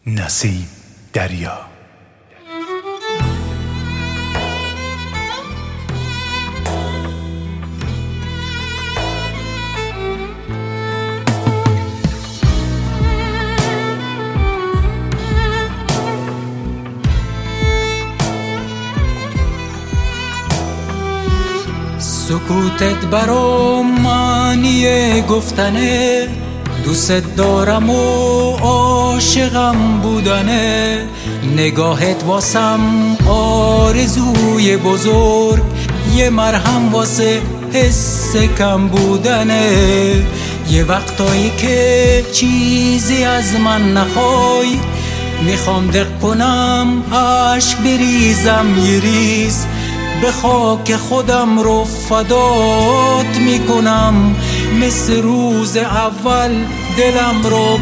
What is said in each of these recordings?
نسیم دریا. سکوتت برام معنی گفتنه، دوست دارم و عاشقم بودنه. نگاهت واسم آرزوی بزرگ، یه مرهم واسه حس کم بودنه. یه وقتایی که چیزی از من نخوای، میخوام دق کنم عشق بریزم یه ریز، به خاک خودم رو فدات میکنم. مثل روز اول دلم رو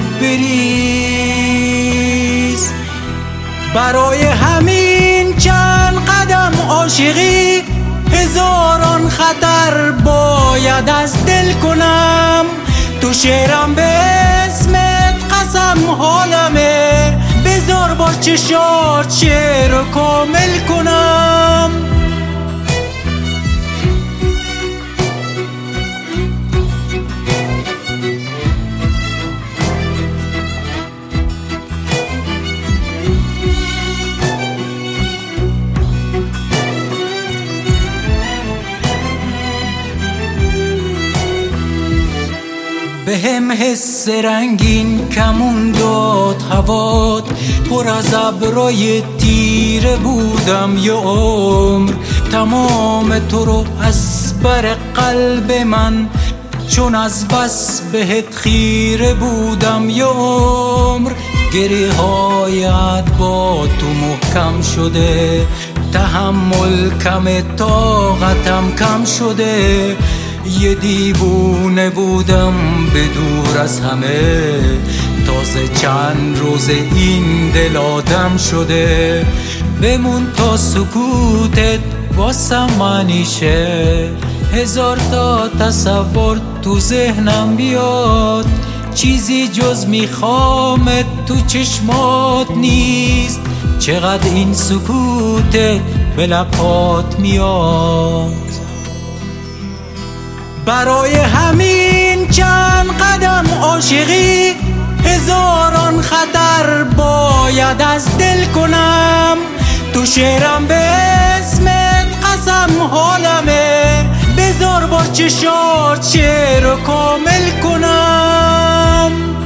بریز. برای همین چند قدم عاشقی، هزاران خطر باید از دل کنم. تو شعرم به اسمت قسم حالمه، بذار با چشات شعر رو کامل کنم. بهم حس رنگین کمون داد هوات، پر از ابرای تیره بودم یه عمر. تمام تو رو از بر قلب من، چون از بس بهت خیره بودم یه عمر. گریه هایت با تو محکم شده، تحمل کم طاقتم کم شده. یه دیوونه بودم به دور از همه، تازه چند روز این دل آدم شده. بمون تا سکوتت واسم معنیشه، هزار تا تصور تو ذهنم بیاد. چیزی جز میخوامت تو چشمات نیست، چقدر این سکوتت به لبات میاد. برای همین چند قدم عاشقی، هزاران خطر باید از دل کنم. تو شعرم به اسمت قسم حالمه، بذار با چشات شعر رو کامل کنم.